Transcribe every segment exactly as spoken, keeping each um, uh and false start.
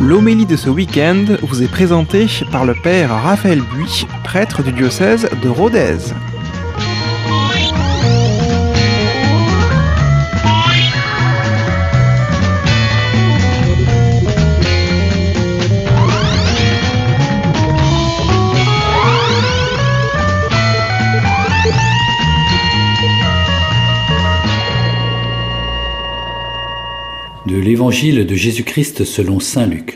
L'homélie de ce week-end vous est présentée par le père Raphaël Buis, prêtre du diocèse de Rodez. De l'Évangile de Jésus-Christ selon saint Luc.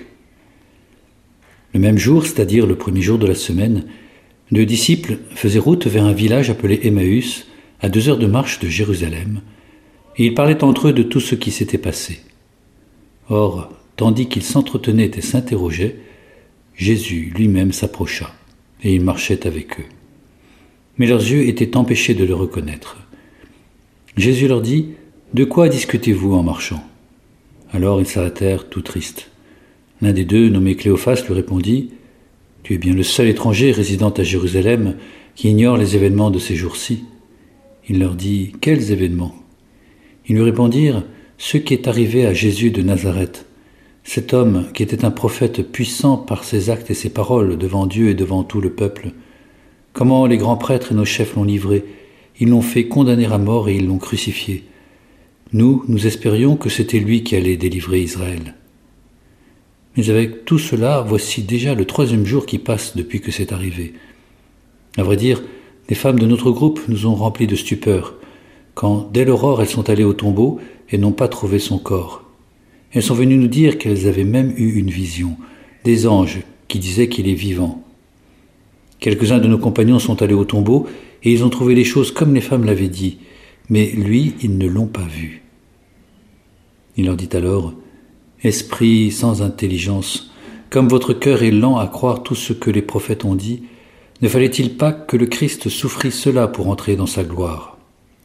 Le même jour, c'est-à-dire le premier jour de la semaine, deux disciples faisaient route vers un village appelé Emmaüs, à deux heures de marche de Jérusalem, et ils parlaient entre eux de tout ce qui s'était passé. Or, tandis qu'ils s'entretenaient et s'interrogeaient, Jésus lui-même s'approcha, et il marchait avec eux. Mais leurs yeux étaient empêchés de le reconnaître. Jésus leur dit : « De quoi discutez-vous en marchant ?» Alors ils s'arrêtèrent tout tristes. L'un des deux, nommé Cléophas, lui répondit : « Tu es bien le seul étranger résidant à Jérusalem qui ignore les événements de ces jours-ci. » Il leur dit : « Quels événements ?» Ils lui répondirent : « Ce qui est arrivé à Jésus de Nazareth, cet homme qui était un prophète puissant par ses actes et ses paroles devant Dieu et devant tout le peuple. Comment les grands prêtres et nos chefs l'ont livré, ils l'ont fait condamner à mort et ils l'ont crucifié. Nous, nous espérions que c'était lui qui allait délivrer Israël. Mais avec tout cela, voici déjà le troisième jour qui passe depuis que c'est arrivé. À vrai dire, les femmes de notre groupe nous ont remplis de stupeur, quand, dès l'aurore, elles sont allées au tombeau et n'ont pas trouvé son corps. Elles sont venues nous dire qu'elles avaient même eu une vision, des anges qui disaient qu'il est vivant. Quelques-uns de nos compagnons sont allés au tombeau et ils ont trouvé les choses comme les femmes l'avaient dit, mais lui, ils ne l'ont pas vu. Il leur dit alors : « Esprit sans intelligence, comme votre cœur est lent à croire tout ce que les prophètes ont dit, ne fallait-il pas que le Christ souffrit cela pour entrer dans sa gloire ?»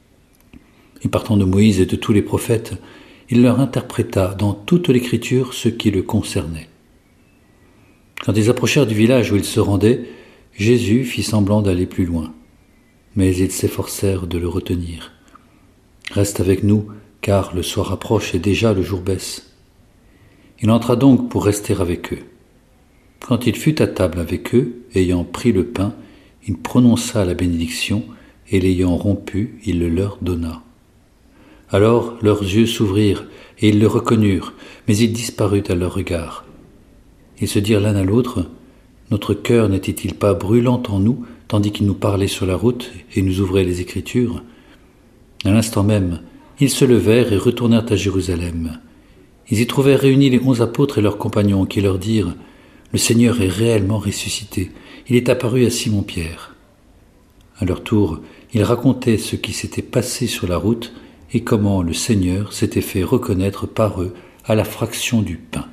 Et partant de Moïse et de tous les prophètes, il leur interpréta dans toute l'Écriture ce qui le concernait. Quand ils approchèrent du village où ils se rendaient, Jésus fit semblant d'aller plus loin, mais ils s'efforcèrent de le retenir. « Reste avec nous, car le soir approche et déjà le jour baisse. » Il entra donc pour rester avec eux. Quand il fut à table avec eux, ayant pris le pain, il prononça la bénédiction, et l'ayant rompu, il le leur donna. Alors leurs yeux s'ouvrirent, et ils le reconnurent, mais il disparut à leur regard. Ils se dirent l'un à l'autre : « Notre cœur n'était-il pas brûlant en nous, tandis qu'il nous parlait sur la route et nous ouvrait les Écritures ?» À l'instant même, ils se levèrent et retournèrent à Jérusalem. Ils y trouvèrent réunis les onze apôtres et leurs compagnons qui leur dirent : « Le Seigneur est réellement ressuscité, il est apparu à Simon-Pierre. » À leur tour, ils racontaient ce qui s'était passé sur la route et comment le Seigneur s'était fait reconnaître par eux à la fraction du pain.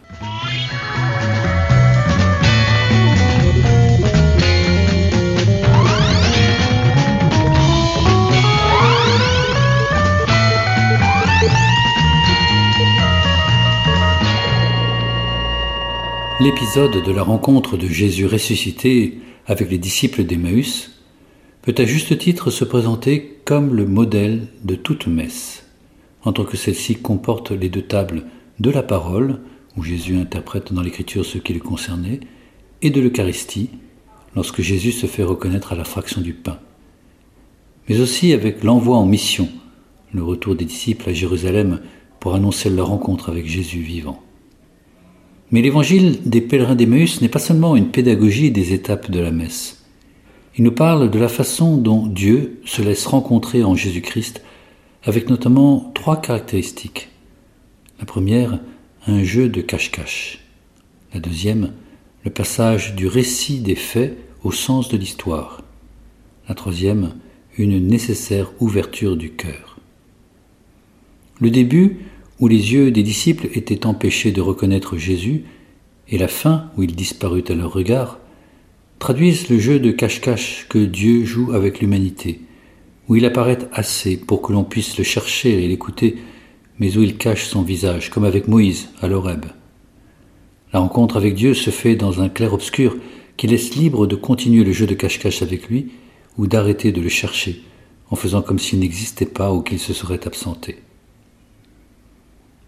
L'épisode de la rencontre de Jésus ressuscité avec les disciples d'Emmaüs peut à juste titre se présenter comme le modèle de toute messe, en tant que celle-ci comporte les deux tables de la parole, où Jésus interprète dans l'Écriture ce qui le concernait, et de l'Eucharistie, lorsque Jésus se fait reconnaître à la fraction du pain. Mais aussi avec l'envoi en mission, le retour des disciples à Jérusalem pour annoncer leur rencontre avec Jésus vivant. Mais l'évangile des pèlerins d'Emmaüs n'est pas seulement une pédagogie des étapes de la messe. Il nous parle de la façon dont Dieu se laisse rencontrer en Jésus-Christ, avec notamment trois caractéristiques. La première, un jeu de cache-cache. La deuxième, le passage du récit des faits au sens de l'histoire. La troisième, une nécessaire ouverture du cœur. Le début, où les yeux des disciples étaient empêchés de reconnaître Jésus, et la fin, où il disparut à leur regard, traduisent le jeu de cache-cache que Dieu joue avec l'humanité, où il apparaît assez pour que l'on puisse le chercher et l'écouter, mais où il cache son visage, comme avec Moïse à l'Horeb. La rencontre avec Dieu se fait dans un clair-obscur qui laisse libre de continuer le jeu de cache-cache avec lui, ou d'arrêter de le chercher, en faisant comme s'il n'existait pas ou qu'il se serait absenté.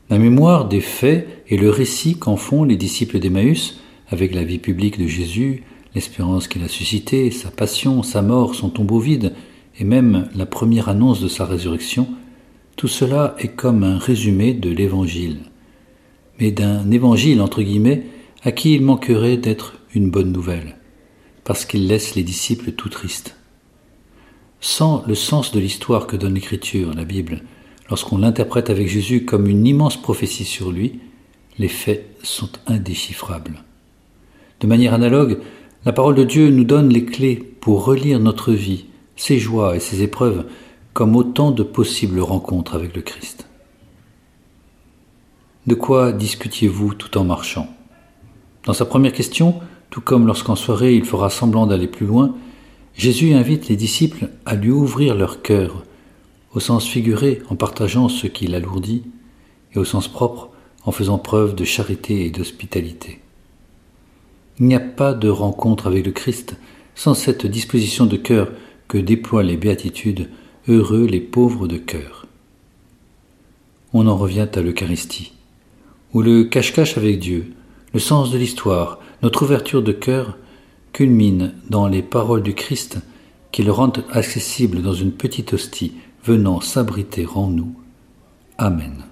La mémoire des faits et le récit qu'en font les disciples d'Emmaüs, avec la vie publique de Jésus, l'espérance qu'il a suscitée, sa passion, sa mort, son tombeau vide, et même la première annonce de sa résurrection, tout cela est comme un résumé de l'Évangile. Mais d'un évangile, entre guillemets, à qui il manquerait d'être une bonne nouvelle, parce qu'il laisse les disciples tout tristes. Sans le sens de l'histoire que donne l'Écriture, la Bible, lorsqu'on l'interprète avec Jésus comme une immense prophétie sur lui, les faits sont indéchiffrables. De manière analogue, la parole de Dieu nous donne les clés pour relire notre vie, ses joies et ses épreuves, comme autant de possibles rencontres avec le Christ. De quoi discutiez-vous tout en marchant ? Dans sa première question, tout comme lorsqu'en soirée il fera semblant d'aller plus loin, Jésus invite les disciples à lui ouvrir leur cœur, au sens figuré en partageant ce qui l'alourdit, et au sens propre en faisant preuve de charité et d'hospitalité. Il n'y a pas de rencontre avec le Christ sans cette disposition de cœur que déploient les béatitudes, heureux les pauvres de cœur. On en revient à l'Eucharistie, où le cache-cache avec Dieu, le sens de l'histoire, notre ouverture de cœur, culmine dans les paroles du Christ qui le rendent accessible dans une petite hostie venant s'abriter en nous. Amen.